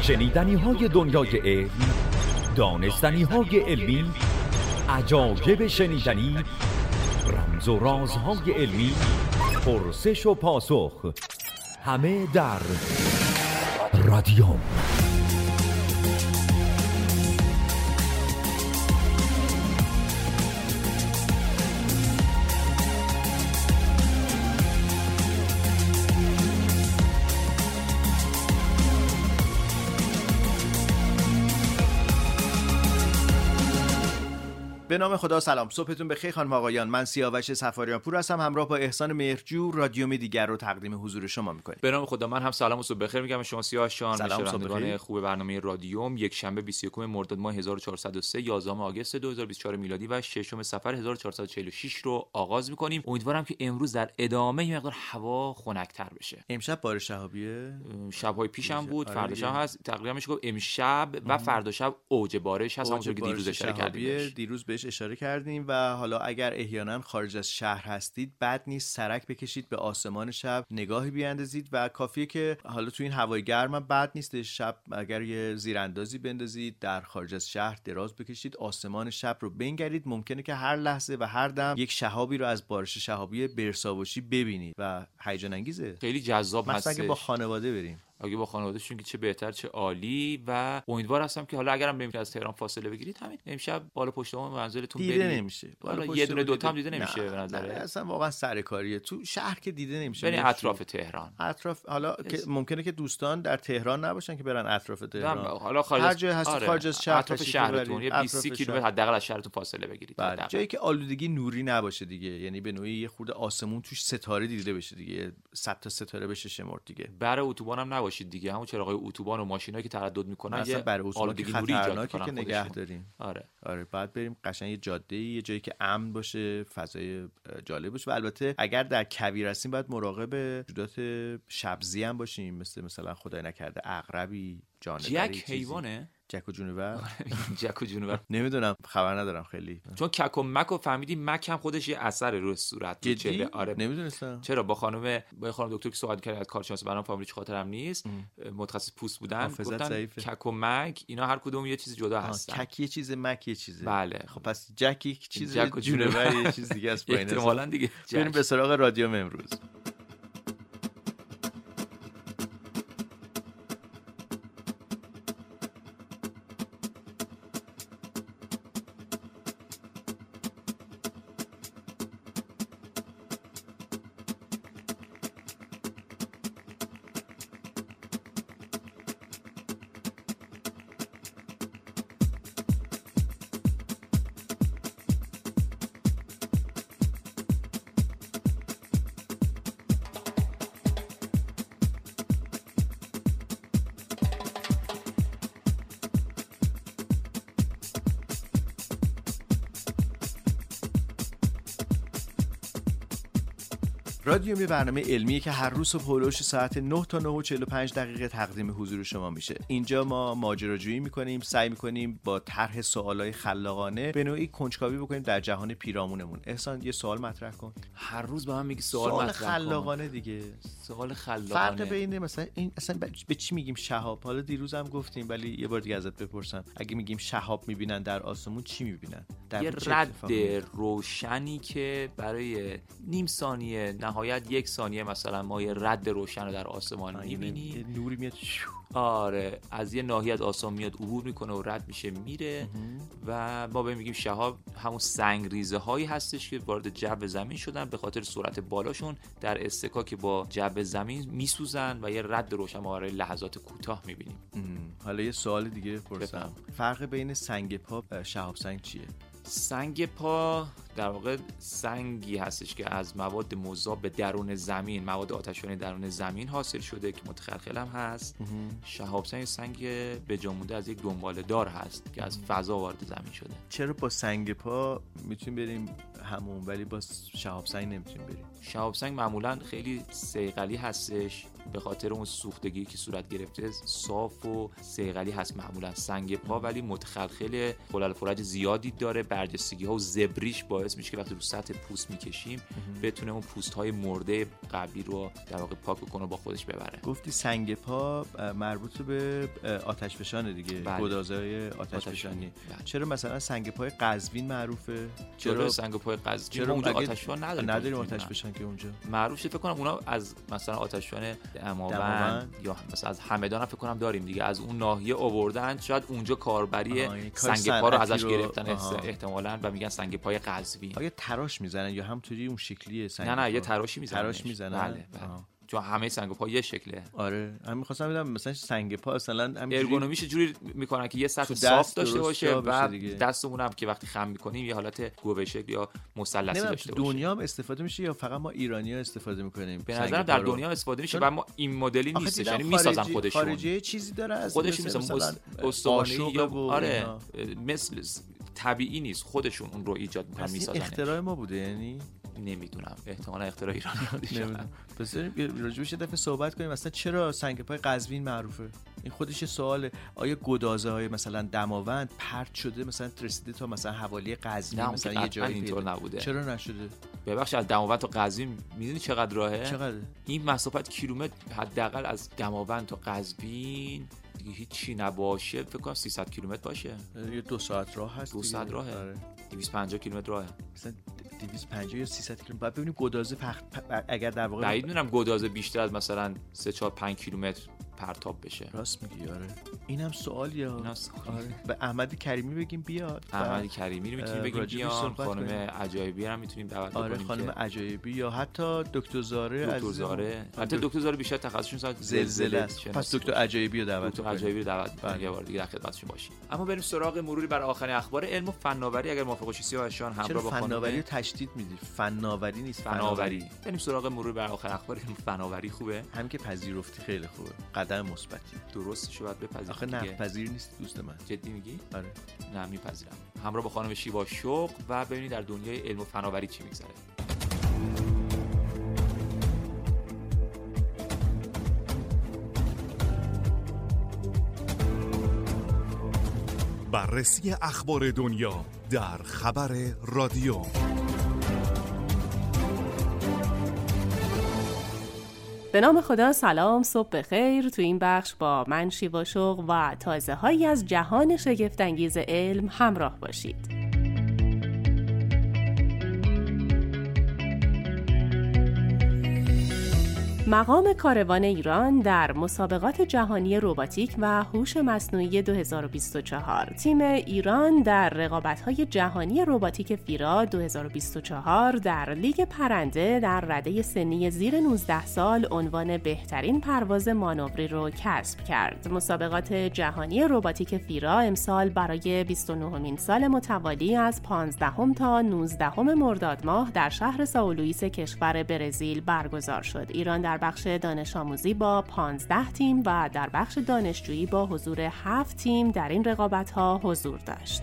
شنیدنی های دنیای علم، دانستنی های علمی، عجایب شنیدنی، رمز و رازهای علمی، پرسش و پاسخ، همه در رادیوم. به نام خدا. سلام، صبحتون بخیر خانم آقایان. من سیاوش صفاریان پور هستم، همراه با احسان مهرجو رادیوم دیگر رو تقدیم حضور شما می‌کنیم. به نام خدا. من هم سلام و صبح بخیر میگم شما سیاوش جان، شنوندگان خوب برنامه رادیوم. یک شنبه 21 مرداد ماه 1403، 11 آگوست 2024 میلادی و 6 صفر 1446 رو آغاز می‌کنیم. امیدوارم که امروز در ادامه یه مقدار هوا خنک‌تر بشه. امشب بارش شهابیه، شب‌های پیشم بود، فردا شب هست. تقریبا میشه گفت امشب و فردا شب اوج بارش هست، همونطور که دیروز اشاره کردیم. دیروز بهش اشاره کردیم و حالا اگر احیانا خارج از شهر هستید بد نیست سرک بکشید، به آسمان شب نگاهی بیاندازید و کافیه که حالا تو این هوای گرم بد نیست شب اگر یه زیراندازی بندازید در خارج از شهر دراز بکشید، آسمان شب رو بنگرید. ممکنه که هر لحظه و هر دم یک شهابی رو از بارش شهابی برساوشی ببینید و هیجان انگیزه، خیلی جذاب هست. مثلا اگه با خانواده بریم، اگه با خانواده‌شون که چه بهتر چه عالی. و امیدوار هستم که حالا اگرم نمی‌تونید از تهران فاصله بگیرید، همین امشب بالا پشت منزلتون دیده نمیشه. حالا یه دونه دوتا هم دیده نمیشه به نظر اصلا واقعا سرکاریه. تو شهر که دیده نمیشه، برین اطراف تهران. حالا که ممکنه که دوستان در تهران نباشن که برن اطراف تهران، حالا هر جای هست خارج از شهر، اطراف شهرتون یه 20 کیلومتر حداقل از شهرتون فاصله بگیرید. جایی که آلودگی نوری نباشه دیگه، یعنی به نوعی یه خورده آسمون توش ستاره دیده بشه دیگه، 100 تا ستاره بشه شمرد دیگه. برای اتوبان هم نباشید دیگه، همون چراغای اتوبان و ماشینایی که تردد میکنن یه برای آلودگی نوری ایجاد که نگه داریم. آره بعد بریم قشنگ یه جاده، یه جایی که امن باشه، فضای جالب باشه. و البته اگر در کویر هستیم باید مراقب موجودات شبزی هم باشیم، مثلا خدای نکرده عقربی، جانوری، جک حیوانه، جک و جونور. جک و جونور نمیدونم، خبر ندارم خیلی، چون کک و مک و فهمیدی مک هم خودش یه اثر روی صورت رو چهره. آره نمیدونستم. چرا با خانم دکتر که صحبت کردن از کارشناس برام فامیلی خاطرم نیست، متخصص پوست بودن، گفتن کک و مک اینا هر کدوم یه چیز جدا هستن. کک یه چیز، مک یه چیزه. بله خب پس جک یک چیز، جک و جونور یه چیز دیگه است. احتمالاً دیگه. بریم به سراغ رادیوم امروز. رادیوم یه برنامه علمیه که هر روز صبح هولوش ساعت 9 تا 9:45 دقیقه تقدیم حضور شما میشه. اینجا ما ماجراجویی میکنیم، سعی میکنیم با طرح سوالای خلاقانه به نوعی کنجکاوی بکنیم در جهان پیرامونمون. احسان یه سوال مطرح کن. هر روز به من میگی سوال خلاقانه دیگه. سوال خلاقانه. فرق بین مثلا این اصلا به چی میگیم شهاب؟ حالا دیروز هم گفتیم ولی یه بار دیگه ازت بپرسم. اگه میگیم شهاب میبینن در آسمون چی میبینن؟ یه رد روشنی که برای نیم ثانیه نهایت 1 ثانیه مثلا ما یه رد روشن رو در آسمان می‌بینیم. نوری میاد. آره از یه ناحیه از آسمان میاد عبور میکنه و رد میشه میره و ما بهم میگیم شهاب همون سنگریزه هایی هستش که وارد جو زمین شدن به خاطر سرعت بالاشون در اصطکاک با جو زمین میسوزن و یه رد روشن ما برای لحظات کوتاه میبینیم. حالا یه سوال دیگه پرسم. فرق بین سنگ پا و شهاب سنگ چیه؟ سنگ پا در واقع سنگی هستش که از مواد مذاب به درون زمین، مواد آتش‌فشانی درون زمین حاصل شده که متخلخل هم هست. شهاب سنگ به جا مونده از یک دنباله دار هست که از فضا وارد زمین شده. چرا با سنگ پا میتونیم بریم همون، ولی با شهاب سنگ نمیتونیم بریم. شهاب سنگ معمولا خیلی صیقلی هستش به خاطر اون سوختگی که صورت گرفته، صاف و صیقلی هست معمولا سنگ پا، ولی متخلخل خلل فرج زیادی داره. برجستگی ها و زبریش باعث میشه که وقتی رو سطح پوست میکشیم بتونه اون پوست های مرده قبلی رو در واقع پاک کنه و با خودش ببره. گفتی سنگ پا مربوط به آتش فشانه دیگه، گدازهای آتش فشانی. چرا مثلا سنگ پای قزوین معروفه؟ چرا سنگ پای قزوین؟ چرا اونجا آتش فشان نداریم آتش فشان که اونجا معروف شده. فکر کنم اونا از مثلا آتش فشان دماوند یا مثلا از همدان هم فکر کنم داریم دیگه، از اون ناحیه آوردن، شاید اونجا کاربری سنگ پا رو ازش گرفتن احتمالاً و میگن سنگ پای قزوین. آیا تراش میزنن یا همونطوری اون شکلیه سنگ؟ نه یه تراشی میزنن. تراش میزنن. بله. چون همه سنگ پا یه شکله. آره من می‌خواستم بدم مثلا سنگ پا مثلا ارگونومیش جوری میکنن که یه سطح صاف داشته باشه و دستمون هم که وقتی خم میکنیم یه حالت گوبه شکل یا مثلثی داشته باشه. دنیا هم استفاده میشه یا فقط ما ایرانی‌ها استفاده میکنیم؟ به نظر در دنیا استفاده میشه و ما این مدلی نیستش، یعنی میسازن خودشون. خارجی چیزی داره از خودشون مثلا استوانه یا آره مثل طبیعی نیست، خودشون اون رو ایجاد میکنن میسازن. اختراع ما بوده یعنی؟ نمیدونم، احتمالاً اختراع ایرانی بوده. پس راجبش یه دفعه صحبت کنیم مثلا چرا سنگ پای قزوین معروفه؟ این خودش یه سواله. آیا گدازه های مثلا دماوند پرت شده مثلا رسیده تا مثلا حوالی قزوین مثلا یه جایی اینطور نبوده؟ چرا نشده؟ ببخشید از دماوند تا قزوین میدونی چقدر راهه؟ چقدر؟ این مسافت کیلومتر حداقل از دماوند تا قزوین دیگه هیچی نباشه فکر کنم 300 کیلومتر باشه. یه 2 ساعت راه هست. 2 ساعت راهه. آره. 250 کیلومتر راهه. مثلا 250 یا 300 کیلومتر. بعد ببینیم گدازه اگر در واقع بعید میدونم گدازه بیشتر از مثلا 3 4 5 کیلومتر پرتاب بشه. راست میگی. آره اینم سوالیه. آره به احمد کریمی بگیم بیاد. احمد کریمی رو میتونیم بگیم بیاد. خانم عجایبی هم میتونیم دعوت کنیم. آره خانم عجایبی یا حتی دکتر زاره. حتی دکتر زاره بیشتر تخصصشون شاید زلزله است. پس دکتر عجایبی رو دعوت کنیم. دکتر عجایبی رو دعوت کنیم یه بار دیگه در خدمتشون باشیم. اما بریم سراغ مروری بر آخرین اخبار علم و فناوری. اگر موافق باشی سیاوشان همراه با خانم فناوری رو تشدید میدی. فناوری نیست، فناوری. بریم سراغ مروری بر آخرین اخبار علم و فناوری. خوبه؟ همین که پذیرفتی خیلی خوبه. قدم مثبتی. درستش رو باید بپذیری. آخه نه پذیر نیست دوست من. جدی میگی؟ آره. نه میپذیرم. همراه با خانم شیوا شوق و ببینید در دنیای علم و فناوری چی میگذره. بررسی اخبار دنیا در خبر رادیو. به نام خدا، سلام، صبح بخیر. تو این بخش با من شیوا شوق و تازه هایی از جهان شگفت‌انگیز علم همراه باشید. مقام کاروان ایران در مسابقات جهانی رباتیک و هوش مصنوعی 2024. تیم ایران در رقابت‌های جهانی رباتیک فیرا 2024 در لیگ پرنده در رده سنی زیر 19 سال عنوان بهترین پرواز مانوری رو کسب کرد. مسابقات جهانی رباتیک فیرا امسال برای 29مین سال متوالی از 15 تا 19 مرداد ماه در شهر سائو لوئیس کشور برزیل برگزار شد. ایران در بخش دانش آموزی با 15 تیم و در بخش دانشجویی با حضور 7 تیم در این رقابت‌ها حضور داشت.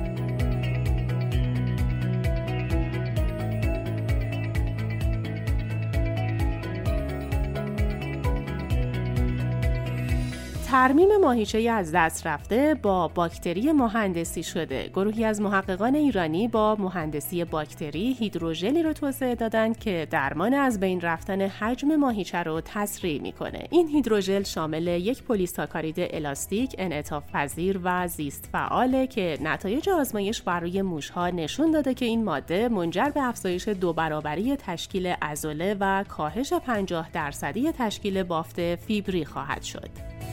ترمیم ماهیچه از دست رفته با باکتری مهندسی شده. گروهی از محققان ایرانی با مهندسی باکتری هیدروژلی رو توسعه دادند که درمان از بین رفتن حجم ماهیچه رو تسریع میکنه. این هیدروژل شامل یک پلی‌ساکارید الاستیک، انعطاف پذیر و زیست فعاله که نتایج آزمایش بر روی موش‌ها نشون داده که این ماده منجر به افزایش 2 برابری تشکیل عضله و کاهش 50% تشکیل بافت فیبری خواهد شد.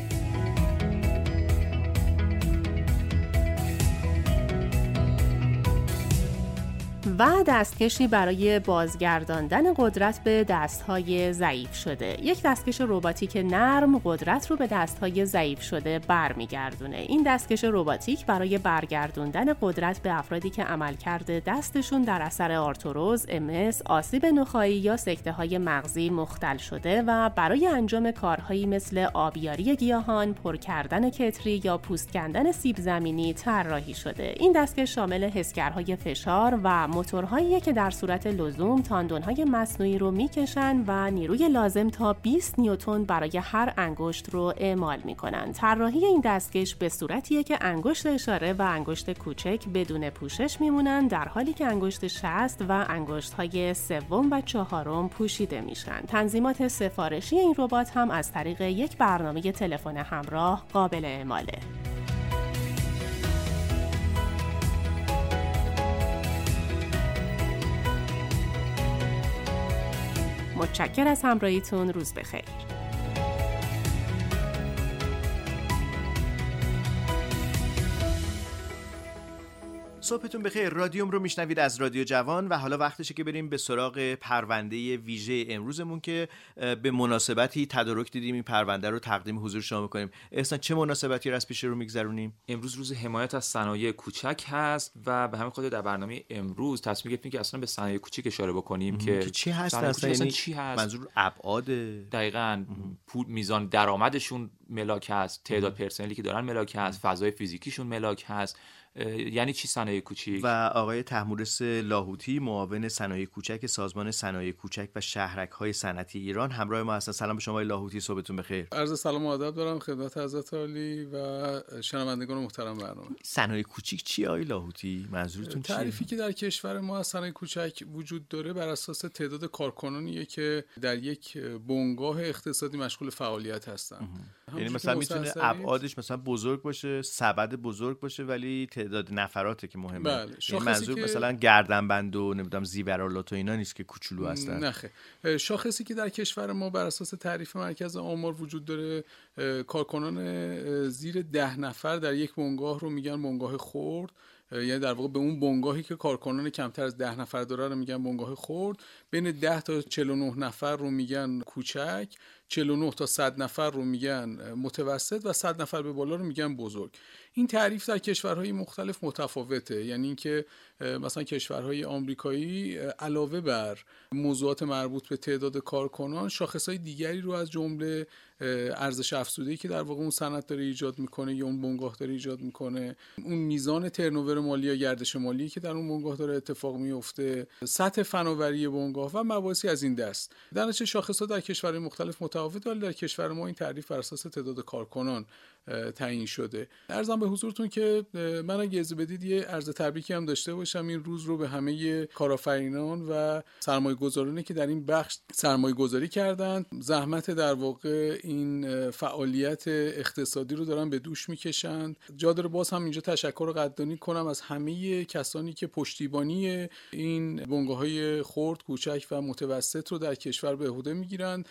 و دستکشی برای بازگرداندن قدرت به دستهای ضعیف شده. یک دستکش رباتیک نرم قدرت رو به دستهای ضعیف شده برمیگردونه. این دستکش رباتیک برای برگردوندن قدرت به افرادی که عملکرد دستشون در اثر آرتروز، MS، آسیب نخاعی یا سکته‌های مغزی مختل شده و برای انجام کارهایی مثل آبیاری گیاهان، پر کردن کتری یا پوست کندن سیب زمینی طراحی شده. این دستکش شامل حسگرهای فشار و موتورهایی که در صورت لزوم تاندون‌های مصنوعی رو میکشن و نیروی لازم تا 20 نیوتن برای هر انگشت رو اعمال میکنن. طراحی این دستکش به صورتیه که انگشت اشاره و انگشت کوچک بدون پوشش میمونن، در حالی که انگشت شست و انگشت‌های سوم و چهارم پوشیده میشن. تنظیمات سفارشی این ربات هم از طریق یک برنامه تلفن همراه قابل اعماله. متشکر از همراهیتون. روز بخیر. صبحتون بخیر. رادیوم رو میشنوید از رادیو جوان و حالا وقتشه که بریم به سراغ پرونده ویژه امروزمون که به مناسبتی تدارک دیدیم این پرونده رو تقدیم حضور شما می‌کنیم. احسان چه مناسبتی رو از پیش رو میگذرونیم؟ امروز روز حمایت از صنایع کوچک هست و به همین خاطر در برنامه امروز تصمیم گرفتیم که اصلا به صنایع کوچک اشاره بکنیم که چی هست اصلا چی هست؟ منظور ابعاد دقیقاً پول، میزان درآمدشون ملاک هست، تعداد پرسنلی که دارن ملاک هست، فضای فیزیکیشون ملاک هست. یعنی چی صنایع کوچیک؟ و آقای طهمورث لاهوتی معاون صنایع کوچک سازمان صنایع کوچک و شهرک‌های صنعتی ایران همراه ما هستن. سلام به شما آقای لاهوتی، صبحتون بخیر. عرض سلام و ادب دارم خدمت حضرت عالی و شنوندگان محترم برنامه. صنایع کوچیک چی آقای لاهوتی؟ منظورتون چیه؟ تعریفی که در کشور ما از صنایع کوچک وجود داره بر اساس تعداد کارکنانیه که در یک بنگاه اقتصادی مشغول فعالیت هستن. یعنی مثلا میتونه ابعادش مثلا بزرگ باشه، سبد بزرگ باشه، ولی تعداد نفراته که مهمه. بله. این منظور که مثلا گردنبند و نمیدونم زیورالات و اینا نیست که کوچولو هستن. نخه. شاخصی که در کشور ما بر اساس تعریف مرکز آمار وجود داره، کارکنان زیر 10 نفر در یک بنگاه رو میگن بنگاه خرد. یعنی در واقع به اون بنگاهی که کارکنان کمتر از 10 نفر داره رو میگن بنگاه خرد. بین 10 تا 49 نفر رو میگن کوچک، 49 تا 100 نفر رو میگن متوسط و 100 نفر به بالا رو میگن بزرگ. این تعریف در کشورهای مختلف متفاوته. یعنی اینکه مثلا کشورهای آمریکایی علاوه بر موضوعات مربوط به تعداد کارکنان شاخصهای دیگری رو از جمله ارزش افزوده‌ای که در واقع اون صنعت داره ایجاد میکنه یا اون بنگاه داره ایجاد میکنه، اون میزان ترنوور مالی یا گردش مالی که در اون بنگاه داره اتفاق میفته، سطح فناوری بنگاه و مباحثی از این دست. در نتیجه شاخص‌ها در کشورهای مختلف متفاوته، ولی در کشور ما این تعریف بر اساس تعداد کارکنان تعیین شده. عرضم به حضورتون که من اگه اجازه بدید یه عرض تبریکی هم داشته باشم این روز رو به همه کارآفرینان و سرمایه‌گذارانی که در این بخش سرمایه‌گذاری کردند، زحمت در واقع این فعالیت اقتصادی رو دارن به دوش میکشند. جا داره باز هم اینجا تشکر رو قدردانی کنم از همه کسانی که پشتیبانی این بنگاه‌های خرد، کوچک و متوسط رو در کشور به عهده میگیرند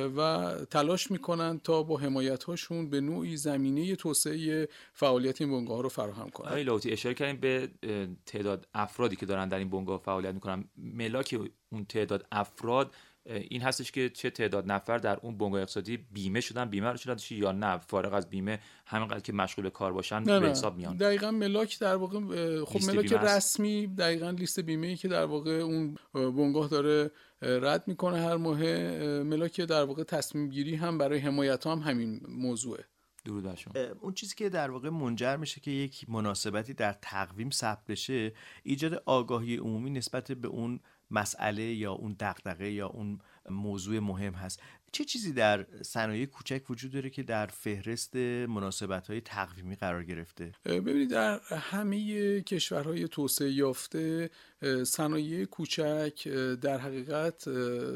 و تلاش میکنند تا با حمایت‌هاشون به نوعی زمینه توسعه فعالیت این بنگاه‌ها رو فراهم کنند. آقای لاهوتی اشاره کردیم به تعداد افرادی که دارن در این بنگاه فعالیت میکنن. ملاک اون تعداد افراد این هستش که چه تعداد نفر در اون بنگاه اقتصادی بیمه شدن یا نه فارغ از بیمه همینقدر که مشغول کار باشن به حساب میان. دقیقاً ملاک در واقع خب ملاک رسمی دقیقاً لیست بیمه‌ای که در واقع اون بنگاه داره رد میکنه هر ماه. ملاک در واقع تصمیم گیری هم برای حمایت هم همین موضوعه. درود بر شما. اون چیزی که در واقع منجر میشه که یک مناسبتی در تقویم ثبت بشه ایجاد آگاهی عمومی نسبت به اون مسئله یا اون دغدغه یا اون موضوع مهم هست. چه چیزی در صنایع کوچک وجود داره که در فهرست مناسبت‌های تقویمی قرار گرفته؟ ببینید در همه کشورهای توسعه یافته صنایع کوچک در حقیقت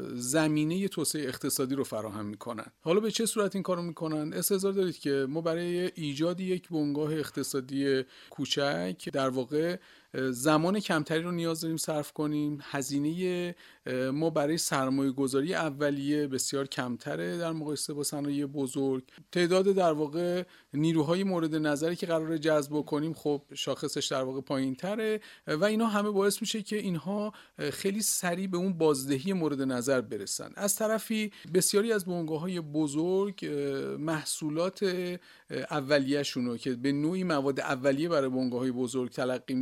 زمینه توسعه اقتصادی رو فراهم میکنن. حالا به چه صورت این کارو میکنن؟ استحضار دارید که ما برای ایجاد یک بنگاه اقتصادی کوچک در واقع زمان کمتری رو نیاز داریم صرف کنیم. هزینه ما برای سرمایه گذاری اولیه بسیار کمتره در مقایسه با صنایع بزرگ. تعداد در واقع نیروهای مورد نظری که قراره جذب کنیم خب شاخصش در واقع پایین تره و اینا همه باعث میشه که اینها خیلی سریع به اون بازدهی مورد نظر برسن. از طرفی بسیاری از بنگاه‌های بزرگ محصولات اولیه‌شون رو که به نوعی مواد اولیه برای بنگاه‌های بزرگ تلقی میشه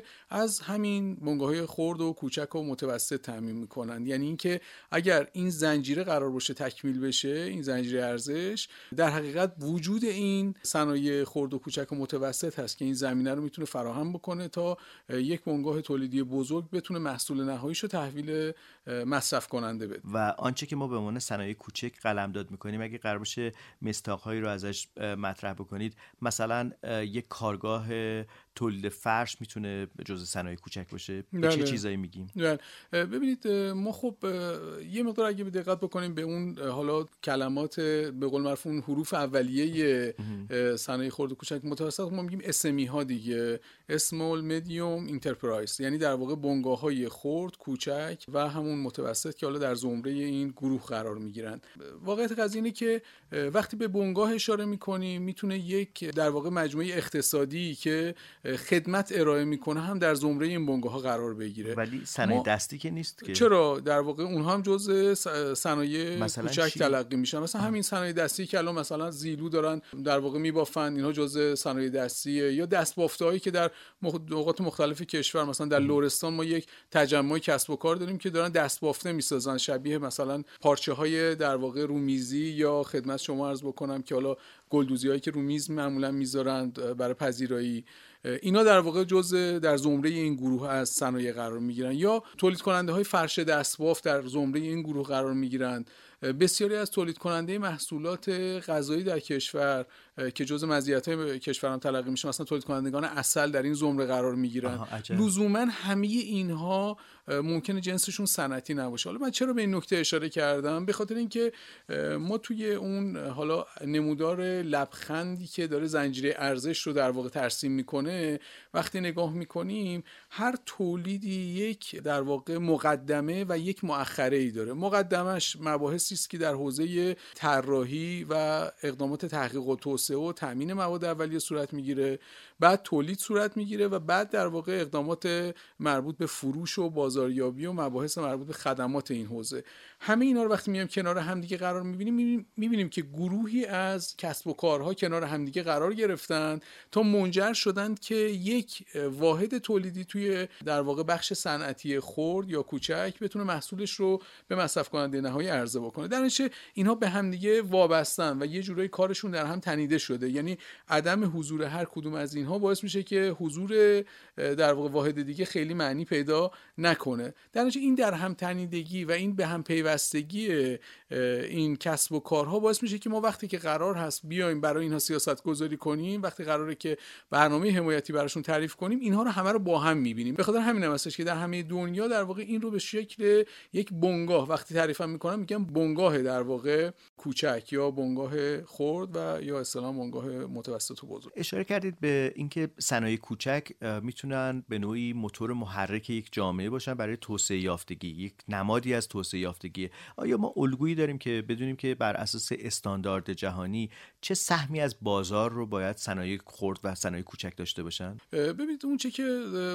از همین بنگاه‌های خرد و کوچک و متوسط تامین میکنن. یعنی اینکه اگر این زنجیره قرار باشه تکمیل بشه، این زنجیره ارزش، در حقیقت وجود این صنایع خرد و کوچک و متوسط هست که این زمینه رو میتونه فراهم بکنه تا یک بنگاه تولیدی بزرگ بتونه محصول نهاییش رو تحویل مصرف کننده بده. و آنچه که ما به عنوان صنایع کوچک قلمداد میکنیم، اگه قرار باشه مصداق‌هایی رو ازش مطرح بکنید، مثلا یک کارگاه تولید فرش میتونه جزء صنایع کوچک باشه. به چه چیزایی میگیم؟ ببینید ما خب یه مقدار اگه به دقت بکنیم به اون حالا کلمات به قول معروف اون حروف اولیه صنایع خرد و کوچک متوسط، ما میگیم SME ها دیگه، Small Medium Enterprise، یعنی در واقع بنگاه‌های خرد، کوچک و همون متوسط که حالا در زمره این گروه قرار میگیرن. واقعیت قضیه اینه که وقتی به بنگاه اشاره میکنیم میتونه یک در واقع مجموعه اقتصادی که خدمت ارائه میکنه هم در زمره این بنگاه‌ها قرار بگیره. ولی صنایع دستی که نیست که. چرا؟ در واقع اونها هم جزء صنایع کوچک تلقی میشن. مثلا همین صنایع دستی که الان مثلا زیلو دارن در واقع میبافن، اینها جزء صنایع دستیه. یا دستبافته‌هایی که در نقاط مختلف کشور، مثلا در لرستان ما یک تجمع کسب و کار داریم که دارن دستبافته میسازن، شبیه مثلا پارچه‌های در واقع رومیزی، یا خدمت شما عرض بکنم که حالا گلدوزی‌هایی که رومیز معمولا میذارن برای پذیرایی، اینا در واقع جزء در زمره این گروه از صنایع قرار میگیرن. یا تولید کننده های فرش دستبافت در زمره این گروه قرار میگیرن. بسیاری از تولید کننده محصولات غذایی در کشور که جزء مزیت‌های کشورم تلقی میشه، مثلا تولید کنندگان عسل در این زمره قرار میگیرن. لزوما همه اینها ممکنه جنسشون صنعتی نباشه. حالا من چرا به این نکته اشاره کردم؟ به خاطر اینکه ما توی اون حالا نمودار لبخندی که داره زنجیره ارزش رو در واقع ترسیم میکنه، وقتی نگاه میکنیم هر تولیدی یک در واقع مقدمه و یک مؤخره‌ای داره. مقدمش مباحثی است که در حوزه طراحی و اقدامات تحقیق و توسعه و تامین مواد اولیه صورت میگیره، بعد تولید صورت میگیره و بعد در واقع اقدامات مربوط به فروش و بازاریابی و مباحث مربوط به خدمات این حوزه. همه اینا رو وقتی میایم کنار همدیگه قرار میبینیم که گروهی از کسب و کارها کنار همدیگه قرار گرفتن تا منجر شدند که یک واحد تولیدی توی در واقع بخش صنعتی خرد یا کوچک بتونه محصولش رو به مصرف کننده نهایی عرضه بکنه. در نتیجه اینها به همدیگه وابستن و یه جورایی کارشون در هم تنیده شده. یعنی عدم حضور هر کدوم از اینها باعث میشه که حضور در واقع واحد دیگه خیلی معنی پیدا نکنه. در نتیجه این در هم تنیدگی و این به هم پیوستگی این کسب و کارها باعث میشه که ما وقتی که قرار هست بیایم برای اینها سیاست گذاری کنیم، وقتی قراره که برنامه حمایتی براشون تعریف کنیم، اینها رو همه رو با هم میبینیم. به خاطر همین هستش که در همه دنیا در واقع این رو به شکل یک بنگاه وقتی تعریف میکنم میگم بنگاه در واقع کوچک یا بنگاه خرد و یا اصطلاحاً بنگاه متوسط و بزرگ. اشاره کردید به اینکه صنایع کوچک میتونن به نوعی موتور محرک یک جامعه باشن برای توسعه یافتگی، یک نمادی از توسعه یافتگی. آیا ما الگویی داریم که بدونیم که بر اساس استاندارد جهانی چه سهمی از بازار رو باید صنایع خرد و صنایع کوچک داشته باشن؟ ببینید اون چه که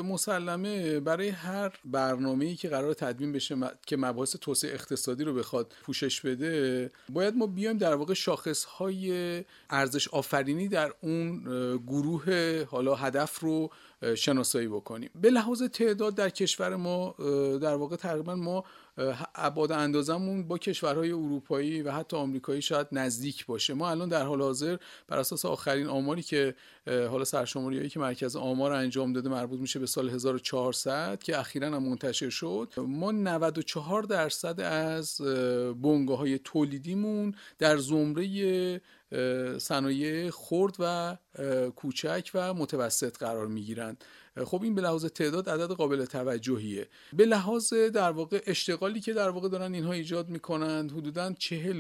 مسلمه برای هر برنامه‌ای که قرار تدوین بشه که مباحث توسعه اقتصادی رو بخواد پوشش بده، باید ما بیایم در واقع شاخص‌های ارزش آفرینی در اون گروه حالا هدف رو شناسایی بکنیم. به لحاظ تعداد در کشور ما در واقع تقریبا ما ابعاد اندازمون با کشورهای اروپایی و حتی آمریکایی شاید نزدیک باشه. ما الان در حال حاضر بر اساس آخرین آماری که حالا سرشماریایی که مرکز آمار انجام داده مربوط میشه به سال 1400 که اخیراً هم منتشر شد، ما 94% از بنگاه‌های تولیدیمون در زمره صنایع خرد و کوچک و متوسط قرار میگیرند. خب این به لحاظ تعداد عدد قابل توجهیه. به لحاظ در واقع اشتغالی که در واقع دارن اینها ایجاد میکنند، حدوداً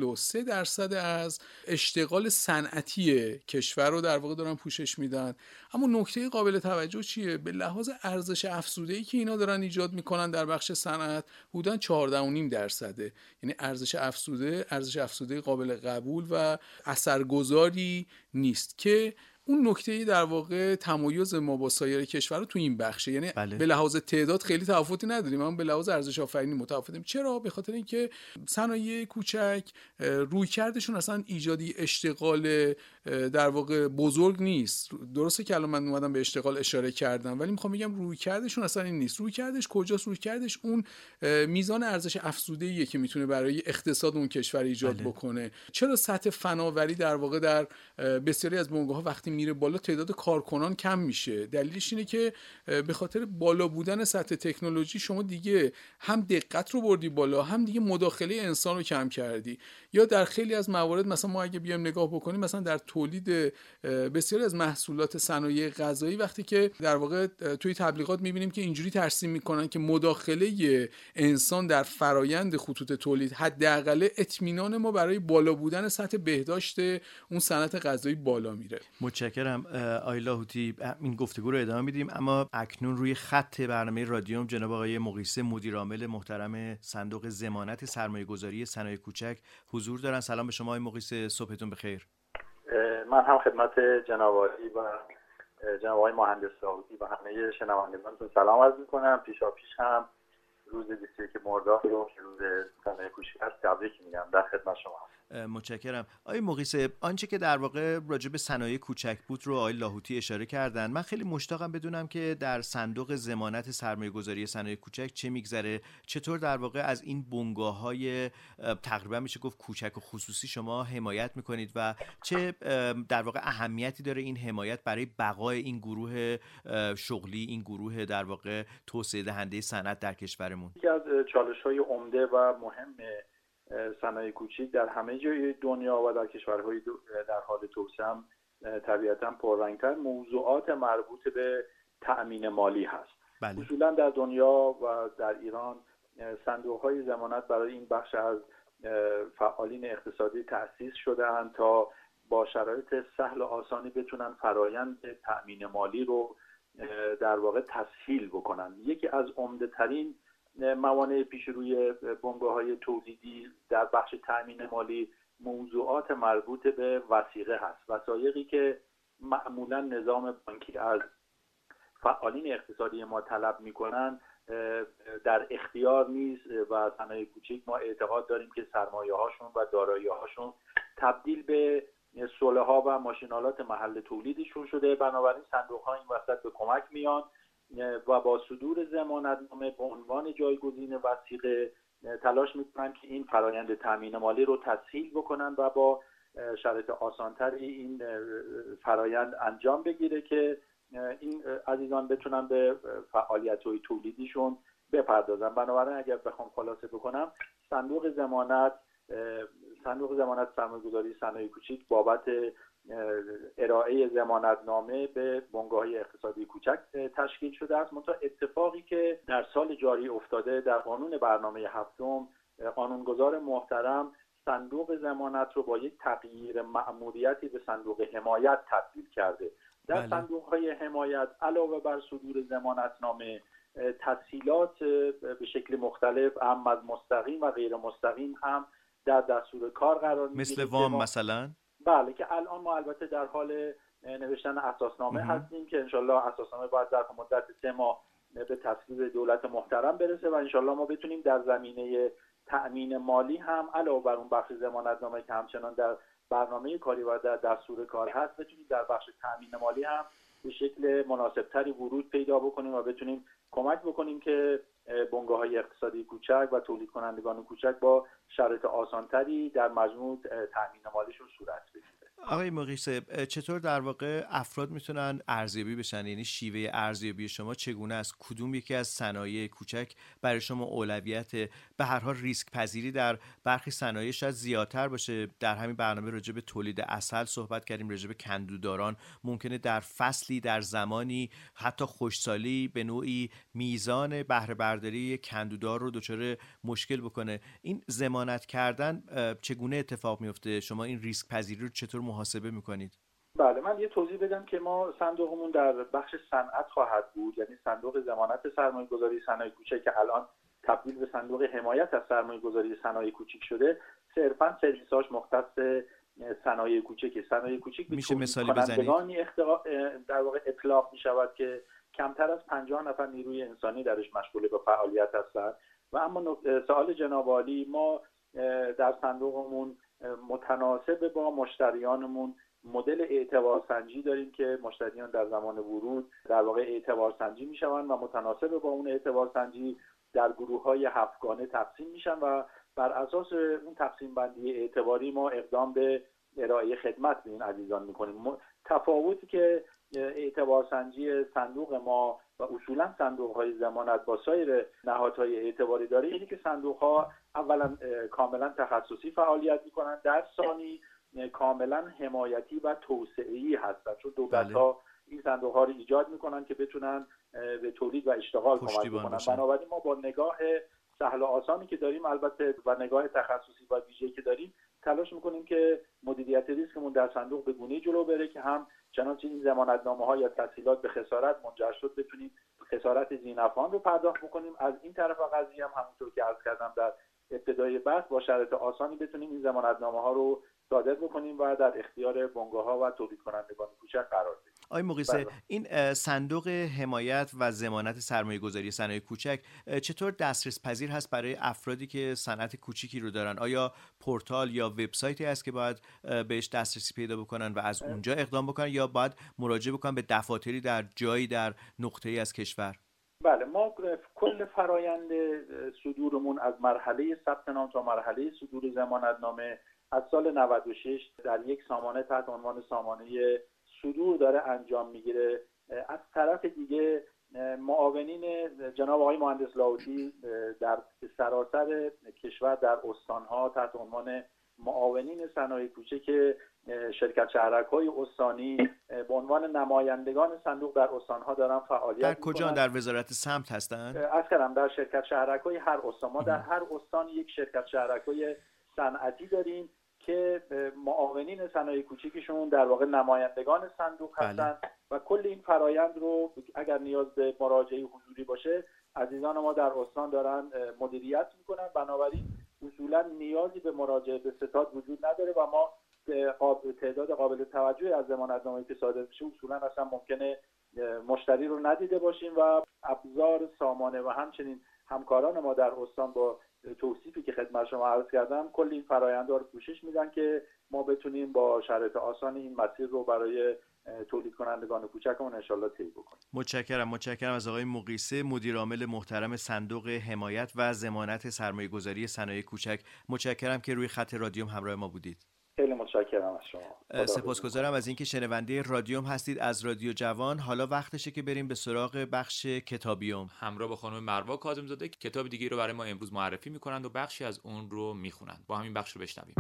43% از اشتغال صنعتی کشور رو در واقع دارن پوشش میدن. اما نکته قابل توجه چیه؟ به لحاظ ارزش افزوده‌ای که اینا دارن ایجاد میکنن در بخش صنعت حدوداً 14.5%. یعنی ارزش افزوده قابل قبول و اثرگذاری نیست که اون نکته در واقع تمایز ما با سایر کشورها تو این بخشه، یعنی بله. به لحاظ تعداد خیلی تفاوتی نداریم، اما به لحاظ ارزش آفرینی متفاوتیم. چرا؟ به خاطر اینکه صنایع کوچک رویکردشون اصلا ایجادی اشتغال در واقع بزرگ نیست. درسته که الان من اومدم به اشتغال اشاره کردم، ولی میخوام بگم رویکردشون اصلا این نیست. رویکردش کجاست؟ رویکردش اون میزان ارزش افزوده‌ایه که میتونه برای اقتصاد اون کشور ایجاد بکنه. چرا سطح فناوری در واقع در بسیاری از بنگاه‌ها وقتی میره بالا تعداد کارکنان کم میشه؟ دلیلش اینه که به خاطر بالا بودن سطح تکنولوژی شما دیگه هم دقت رو بردی بالا، هم دیگه مداخله انسان رو کم کردی. یا در خیلی از موارد مثلا ما اگه بیایم نگاه بکنیم، مثلا در تولید بسیاری از محصولات صنایع غذایی وقتی که در واقع توی تبلیغات میبینیم که اینجوری ترسیم میکنن که مداخله انسان در فرایند خطوط تولید حداقل اطمینان ما برای بالا بودن سطح بهداشت اون صنعت غذایی بالا میره. متشکرم آقای لاهوتی. این گفتگو رو ادامه میدیم، اما اکنون روی خط برنامه رادیوم جناب آقای مقیسه مدیر عامل محترم صندوق ضمانت سرمایه‌گذاری صنایع کوچک حضور دارن. سلام به شما آقای مقیسه، صبحتون بخیر. من هم خدمت جناب عالی و جناب آقای مهندس لاهوتی و همه شنوندگانتون سلام عرض می‌کنم. پیش هم روز 21 مرداد رو که روز صنایع کوچک است تبریک میگم. در خدمت شما. متشکرم. آقای مقیسه، آنچه که در واقع راجع به صنایع کوچک بود رو آقای لاهوتی اشاره کردن. من خیلی مشتاقم بدونم که در صندوق ضمانت سرمایه‌گذاری صنایع کوچک چه میگذره، چطور در واقع از این بنگاه‌های تقریبا میشه گفت کوچک و خصوصی شما حمایت میکنید و چه در واقع اهمیتی داره این حمایت برای بقای این گروه شغلی، این گروه در واقع توسعه دهنده صنعت در کشورمون؟ یکی از چالش‌های عمده و مهم صنایع کوچیک در همه جای دنیا و در کشورهای در حال توسعه هم طبیعتاً پررنگ‌تر موضوعات مربوط به تأمین مالی هست. بله. اصولاً در دنیا و در ایران صندوق‌های ضمانت برای این بخش از فعالین اقتصادی تأسیس شده‌اند تا با شرایط سهل و آسانی بتونن فرایند تأمین مالی رو در واقع تسهیل بکنن. یکی از عمده‌ترین موانع پیش روی بنگاه‌های تولیدی در بخش تأمین مالی موضوعات مربوط به وثیقه هست. وثایقی که معمولا نظام بانکی از فعالین اقتصادی ما طلب می‌کنن در اختیار نیست و صنایع کوچیک ما اعتقاد داریم که سرمایه‌هاشون و دارایی‌هاشون تبدیل به سلح‌ها و ماشین‌آلات محل تولیدشون شده. بنابراین صندوق‌ها این وسط به کمک میان و با صدور ضمانتنامه به عنوان جایگزین وثیقه تلاش میکنن که این فرایند تامین مالی رو تسهیل بکنن و با شرایط آسانتری این فرایند انجام بگیره که این عزیزان بتونن به فعالیت‌های تولیدیشون بپردازن. بنابراین اگر بخوام خلاصه بکنم، صندوق ضمانت سرمایه‌گذاری صنایع کوچیک بابت ارائه ضمانتنامه به بنگاه‌های اقتصادی کوچک تشکیل شده است. منتها اتفاقی که در سال جاری افتاده در قانون برنامه هفتم، قانونگذار محترم صندوق ضمانت رو با یک تغییر مأموریتی به صندوق حمایت تبدیل کرده. در صندوق‌های حمایت علاوه بر صدور ضمانتنامه، تسهیلات به شکل مختلف هم از مستقیم و غیر مستقیم هم در دستور کار قرار می‌گیره. مثل وام مثلا؟ بله، که الان ما البته در حال نوشتن اساسنامه هستیم که انشالله اساسنامه باید در مدت 3 ماه به تصویب دولت محترم برسه و انشالله ما بتونیم در زمینه تأمین مالی هم علاوه بر اون بخش ضمانتنامه که همچنان در برنامه کاری و در دستور کار هست، بتونیم در بخش تأمین مالی هم به شکل مناسبتری ورود پیدا بکنیم و بتونیم کمک بکنیم که بنگاه‌های اقتصادی کوچک و تولید کنندگان کوچک با شرایط آسانتری در مجموع تأمین مالیشون صورت بگیره. آقای مقیسه، چطور در واقع افراد میتونن ارزیابی بشن؟ یعنی شیوه ارزیابی شما چگونه است؟ کدوم یکی از صنایع کوچک برای شما اولویت؟ به هر حال ریسک پذیری در برخی صنایع شاید زیادتر باشه. در همین برنامه راجع به تولید عسل صحبت کردیم، راجع به کندوداران ممکنه در فصلی، در زمانی حتی خشکسالی به نوعی میزان بهره برداری کندودار رو دچار مشکل بکنه. این ضمانت کردن چگونه اتفاق میفته؟ شما این ریسک پذیری رو چطور محاسبه میکنید؟ بله، من یه توضیح بدم که ما صندوقمون در بخش صنعت خواهد بود، یعنی صندوق ضمانت سرمایه‌گذاری صنایع کوچک که الان تبدیل به صندوق حمایت از سرمایه‌گذاری صنایع کوچک شده، صرفاً سرویساش مختص صنایع کوچک. صنایع کوچک میشه مثالی بزنید؟ در واقع اطلاق می شود که کمتر از 50 نفر نیروی انسانی درش مشغول به فعالیت هستند. و اما سوال جناب عالی، ما در صندوقمون متناسب با مشتریانمون مدل اعتبارسنجی داریم که مشتریان در زمان ورود در واقع اعتبارسنجی میشوند و متناسب با اون اعتبارسنجی در گروه‌های 7گانه تقسیم میشن و بر اساس اون تقسیم بندی اعتباری ما اقدام به ارائه خدمت به این عزیزان میکنیم. تفاوتی که اعتبارسنجی صندوق ما و اصولا صندوق‌های ضمانت با سایر نهادهای اعتباری داره اینه که صندوق‌ها اولا کاملا تخصصی فعالیت میکنن، در ثانی کاملا حمایتی و توسعه‌ای هستند، چون دولت‌ها این صندوق‌ها رو ایجاد میکنن که بتونن به تولید و اشتغال کمک کنن. بنابراین ما با نگاه سهل و آسانی که داریم البته و نگاه تخصصی و ویژه‌ای که داریم تلاش میکنیم که مدیریت ریسکمون در صندوق به گونه‌ای جلو بره که هم چنانچه این ضمانتنامه‌ها یا تسهیلات به خسارت منجر شد بتونیم خسارت ذینفعان رو پرداخت بکنیم. از این طرف قضیه هم همونطور که عرض کردم در ابتدای بحث با شرایط آسانی بتونیم این ضمانتنامه‌ها رو صادر بکنیم و در اختیار بنگاه‌ها و تولید کنندگان کوچک قرار بدیم. آقای مقیسه، این صندوق حمایت و ضمانت سرمایه‌گذاری صنایع کوچک چطور دسترس پذیر هست برای افرادی که صنعت کوچیکی رو دارن؟ آیا پورتال یا وبسایتی هست که باید بهش دسترسی پیدا بکنن و از اونجا اقدام بکنن یا باید مراجعه بکنن به دفاتری در جایی در نقطه‌ای از کشور؟ بله، ما کل فرایند صدورمون از مرحله ثبت نام تا مرحله صدور ضمانتنامه از سال 96 در یک سامانه تحت عنوان سامانه صدور داره انجام میگیره. از طرف دیگه معاونین جناب آقای مهندس لاهوتی در سراسر کشور در استانها تحت عنوان معاونین صنایع کوچک شرکت شهرک‌های استانی به عنوان نمایندگان صندوق در استانها دارن فعالیت در کجا میکنن. در وزارت سمت هستن؟ اصلا در شرکت شهرک‌های هر استان. ما در هر استان یک شرکت شهرک‌های صنعتی داریم که معاونین صنایع کوچیکشون در واقع نمایندگان صندوق هستن و کل این فرایند رو اگر نیاز به مراجعه حضوری باشه عزیزان ما در استان دارن مدیریت میکنن. بنابراین اصولا نیازی به مراجعه به ستاد وجود نداره و ما تعداد قابل توجهی از ضمانتنامه‌ای که صادر میشه اصولا اصلا ممکنه مشتری رو ندیده باشیم و ابزار سامانه و همچنین همکاران ما در استان با توصیفی که خدمت شما عرض کردم کل این فرآیندها رو پوشش میدن که ما بتونیم با شرایط آسان این مسیر رو برای تولید کنندگان کوچکمون انشالله طی بکنیم. متشکرم از آقای مقیسه، مدیر عامل محترم صندوق حمایت و ضمانت سرمایه‌گذاری صنایع کوچک. متشکرم که روی خط رادیوم همراه ما بودید. خیلی متشکرم از شما. سپاسگزارم از اینکه شنونده رادیوم هستید از رادیو جوان. حالا وقتشه که بریم به سراغ بخش کتابیوم. همراه با خانم مروه کاظم‌زاده کتاب دیگه رو برای ما امروز معرفی میکنند و بخشی از اون رو میخونند. با همین بخش رو بشنویم.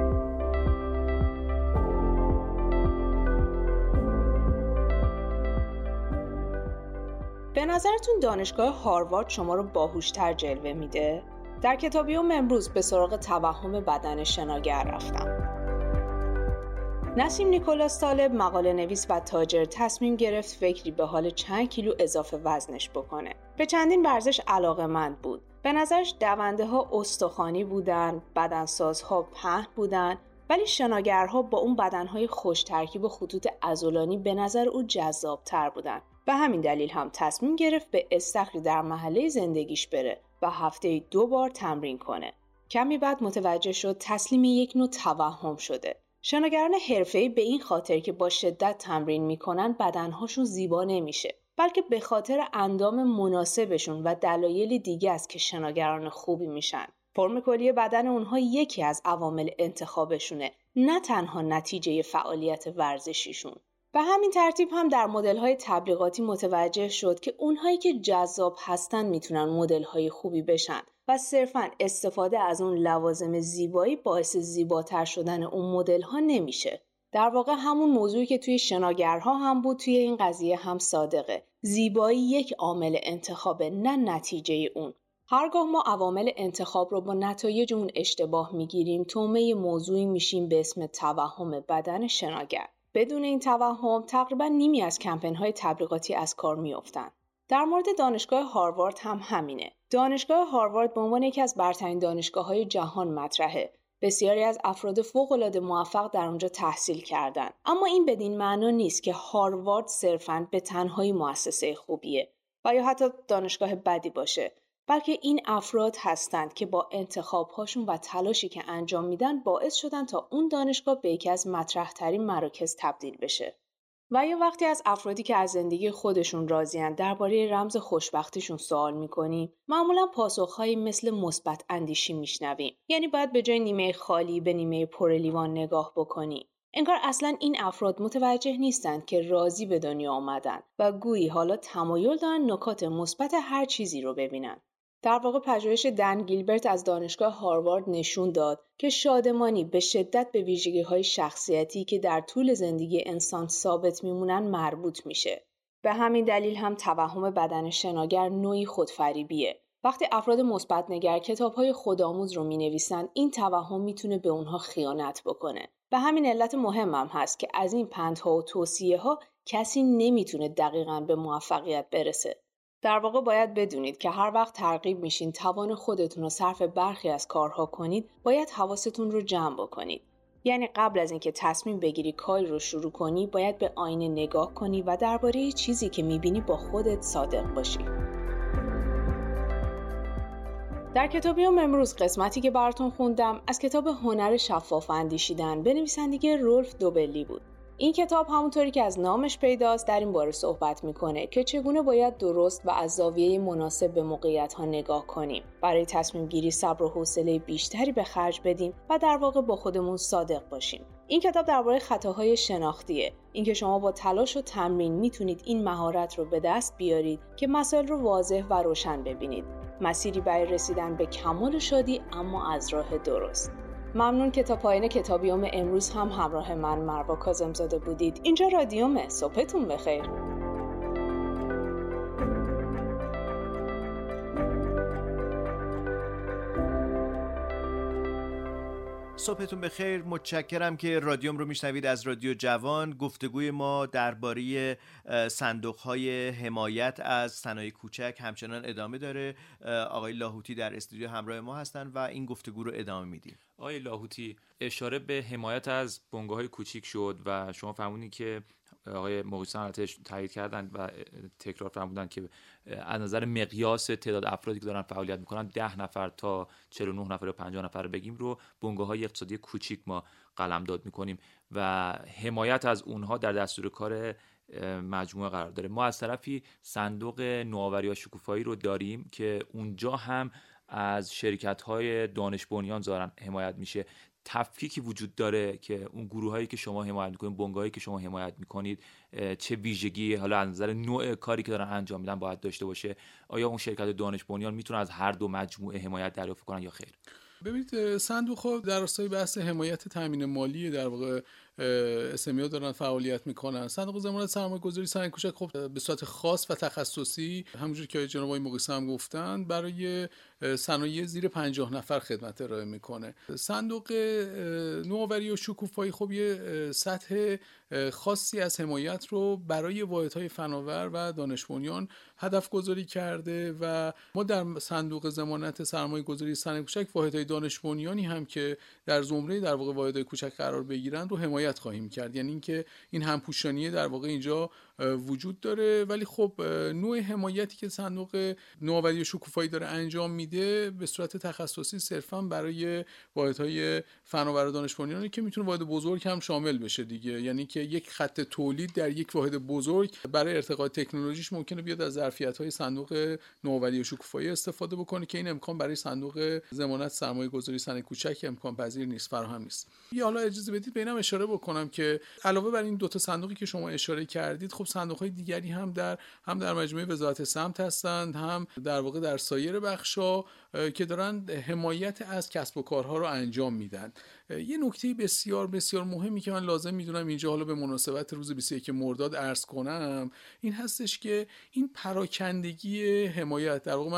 به نظرتون دانشگاه هاروارد شما رو باهوش‌تر جلوه میده؟ در کتابیوم امروز به سراغ توهم بدن شناگر رفتم. نسیم نیکولاس طالب مقاله نویس و تاجر تصمیم گرفت فکری به حال چند کیلو اضافه وزنش بکنه. به چندین ورزش علاقه‌مند بود. به نظرش دونده‌ها استخوانی بودن، بدنسازها پهن بودن، ولی شناگرها با اون بدنهای خوش ترکیب و خطوط عضلانی به نظر او جذاب‌تر بودن. به همین دلیل هم تصمیم گرفت به استخری در محله زندگیش بره و هفته‌ای 2 بار تمرین کنه. کمی بعد متوجه شد تسلیم یک نوع توهم شده. شناگران حرفه‌ای به این خاطر که با شدت تمرین میکنن بدنهاشون زیبا نمیشه، بلکه به خاطر اندام مناسبشون و دلایل دیگه است که شناگران خوبی میشن. فرم کلی بدن اونها یکی از عوامل انتخابشونه، نه تنها نتیجه فعالیت ورزشیشون. به همین ترتیب هم در مدل‌های تبلیغاتی متوجه شد که اونهایی که جذاب هستن میتونن مدل‌های خوبی بشن و صرفاً استفاده از اون لوازم زیبایی باعث زیباتر شدن اون مدل‌ها نمیشه. در واقع همون موضوعی که توی شناگرها هم بود توی این قضیه هم صادقه. زیبایی یک عامل انتخابه، نه نتیجه اون. هرگاه ما عوامل انتخاب رو با نتایج اون اشتباه میگیریم تومه موضوعی میشیم به اسم توهم بدن شناگر. بدون این توهم تقریبا نیمی از کمپین‌های تبلیغاتی از کار میافتند. در مورد دانشگاه هاروارد هم همینه. دانشگاه هاروارد به عنوان یکی از برترین دانشگاه‌های جهان مطرحه بسیاری از افراد فوق‌العاده موفق در اونجا تحصیل کردند. اما این بدین معنا نیست که هاروارد صرفاً به تنهایی مؤسسه خوبیه و یا حتی دانشگاه بدی باشه، بلکه این افراد هستند که با انتخاب‌هاشون و تلاشی که انجام میدن باعث شدن تا اون دانشگاه به یکی از مطرح‌ترین مراکز تبدیل بشه. و یا وقتی از افرادی که از زندگی خودشون راضی‌اند درباره رمز خوشبختیشون سوال می‌کنیم، معمولاً پاسخ‌هایی مثل مثبت اندیشی میشنویم. یعنی باید به جای نیمه خالی به نیمه پر لیوان نگاه بکنی. انگار اصلاً این افراد متوجه نیستند که راضی به دنیا آمدن و گویی حالا تمایل دارن نکات مثبت هر چیزی رو ببینن. در واقع پژوهش دن گیلبرت از دانشگاه هاروارد نشون داد که شادمانی به شدت به ویژگی‌های شخصیتی که در طول زندگی انسان ثابت میمونن مربوط میشه. به همین دلیل هم توهم بدن شناگر نوعی خودفریبیه. وقتی افراد مثبت‌نگر کتاب‌های خودآموز رو می‌نویسن، این توهم میتونه به اونها خیانت بکنه. به همین علت مهمم هست که از این پندها و توصیه‌ها کسی نمیتونه دقیقاً به موفقیت برسه. در واقع باید بدونید که هر وقت ترغیب میشین توان خودتون رو صرف برخی از کارها کنید، باید حواستون رو جمع بکنید. یعنی قبل از اینکه تصمیم بگیری کاری رو شروع کنی، باید به آینه نگاه کنی و درباره چیزی که میبینی با خودت صادق باشی. در کتابیوم امروز قسمتی که براتون خوندم از کتاب هنر شفاف اندیشیدن به نویسندگی رولف دوبلی بود. این کتاب همونطوری که از نامش پیداست در این باره صحبت میکنه که چگونه باید درست و از زاویه مناسب به موقعیت‌ها نگاه کنیم. برای تصمیم گیری صبر و حوصله بیشتری به خرج بدیم و در واقع با خودمون صادق باشیم. این کتاب درباره خطاهای شناختیه. اینکه شما با تلاش و تمرین میتونید این مهارت رو به دست بیارید که مسائل رو واضح و روشن ببینید. مسیری برای رسیدن به کمال شادی اما از راه درست. ممنون که تا پایان کتابیوم امروز هم همراه من مروه کاظم‌زاده بودید. اینجا رادیومه. صبحتون بخیر. صبحتون بخیر. متشکرم که رادیوم رو میشنوید از رادیو جوان. گفتگوی ما درباره صندوق‌های حمایت از صنایع کوچک همچنان ادامه داره. آقای لاهوتی در استودیو همراه ما هستن و این گفتگو رو ادامه میدیم. آقای لاهوتی، اشاره به حمایت از بنگاه‌های کوچیک شد و شما فهمونید که آقای مقیسان البته تایید کردن و تکرار فرمودن که از نظر مقیاس تعداد افرادی که دارن فعالیت میکنن 10 نفر تا 49 نفر یا 50 نفر بگیم رو بنگاه‌های اقتصادی کوچیک ما قلمداد میکنیم و حمایت از اونها در دستور کار مجموعه قرار داره. ما از طرفی صندوق نوآوری و شکوفایی رو داریم که اونجا هم از شرکت‌های دانش بنیان ظاهراً حمایت میشه. تفکیکی وجود داره که اون گروهایی که شما حمایت میکنید، بنگاهایی که شما حمایت میکنید چه ویژگی حالا از نظر نوع کاری که دارن انجام میدن باید داشته باشه؟ آیا اون شرکت دانش بنیان میتونن از هر دو مجموعه حمایت دریافت کنن یا خیر؟ ببینید، صندوق‌ها در راستای بحث حمایت تامین مالی در واقع اسمیا دارن فعالیت میکنن. صندوق ضمانت سرمایه‌گذاری صنایع کوچک خب به صورت خاص و تخصصی همونجوری که جناب آقای مقیسه هم گفتن برای صنایع زیر 50 نفر خدمت ارائه میکنه. صندوق نوآوری و شکوفایی خب یه سطح خاصی از حمایت رو برای واحدهای فناور و دانش بنیان هدف گذاری کرده و ما در صندوق ضمانت سرمایه‌گذاری صنایع کوچک واحدهای دانش بنیانی هم که در زمره در واقع واحدهای کوچک قرار بگیرن رو حمایت خواهیم کرد. یعنی اینکه این همپوشانی در واقع اینجا وجود داره، ولی خب نوع حمایتی که صندوق نوآوری و شکوفایی داره انجام میده به صورت تخصصی صرفا برای واحدهای فناور و دانش بنیانی که میتونه واحد بزرگ هم شامل بشه دیگه. یعنی که یک خط تولید در یک واحد بزرگ برای ارتقاء تکنولوژیش ممکنه بیاد از ظرفیت‌های صندوق نوآوری و شکوفایی استفاده بکنه که این امکان برای صندوق ضمانت سرمایه‌گذاری صنایع کوچک امکان پذیر نیست، فراهم نیست. یا حالا اجازه بدید به اینم اشاره بکنم که علاوه بر این دو تا صندوقی که شما اشاره کردید، خب صندوق‌های دیگری هم در مجموعه وزارت سمت هستند، هم در واقع در سایر بخش‌ها که دارن حمایت از کسب و کارها رو انجام میدن. یه نکته بسیار بسیار مهمی که من لازم میدونم اینجا حالا به مناسبت روز 21 مرداد عرض کنم این هستش که این پراکندگی حمایت، در واقع من